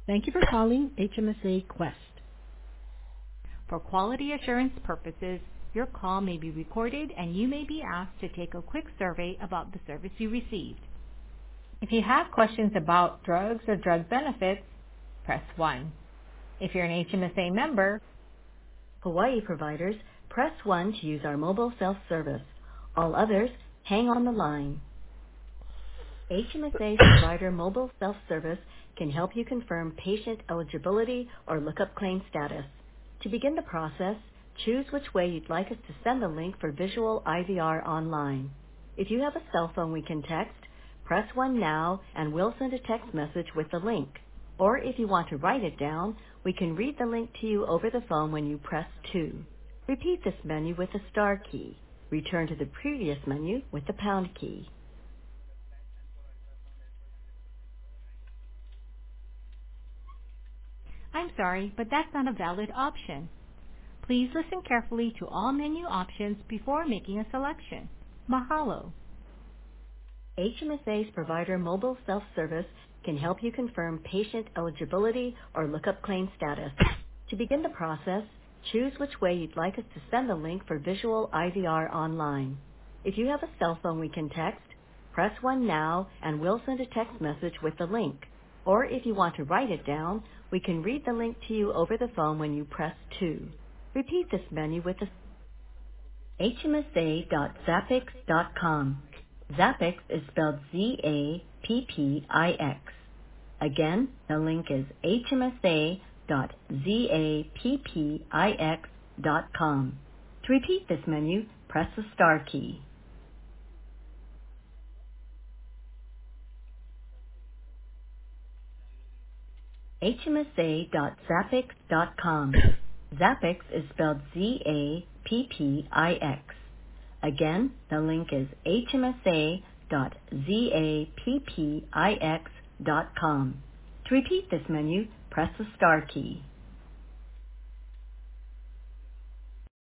Thank you for calling HMSA Quest. For quality assurance purposes, your call may be recorded and you may be asked to take a quick survey about the service you received. If you have questions about drugs or drug benefits, press 1. If you're an HMSA member, Hawaii providers, press 1 to use our mobile self-service. All others, hang on the line. HMSA's provider mobile self-service can help you confirm patient eligibility or look up claim status. To begin the process, choose which way you'd like us to send the link for visual IVR online. If you have a cell phone we can text, press 1 now and we'll send a text message with the link. Or if you want to write it down, we can read the link to you over the phone when you press 2. Repeat this menu with the star key. Return to the previous menu with the pound key. I'm sorry, but that's not a valid option. Please listen carefully to all menu options before making a selection. Mahalo. HMSA's provider mobile self-service can help you confirm patient eligibility or look up claim status. To begin the process, choose which way you'd like us to send the link for visual IVR online. If you have a cell phone we can text, press 1 now and we'll send a text message with the link. Or if you want to write it down, we can read the link to you over the phone when you press 2. Repeat this menu with the hmsa.zappix.com. Zappix is spelled Z-A-P-P-I-X. Again, the link is hmsa.zappix.com. To repeat this menu, press the star key. hmsa.zappix.com. Zappix is spelled Z-A-P-P-I-X. Again, the link is hmsa.zappix.com. To repeat this menu, press the star key.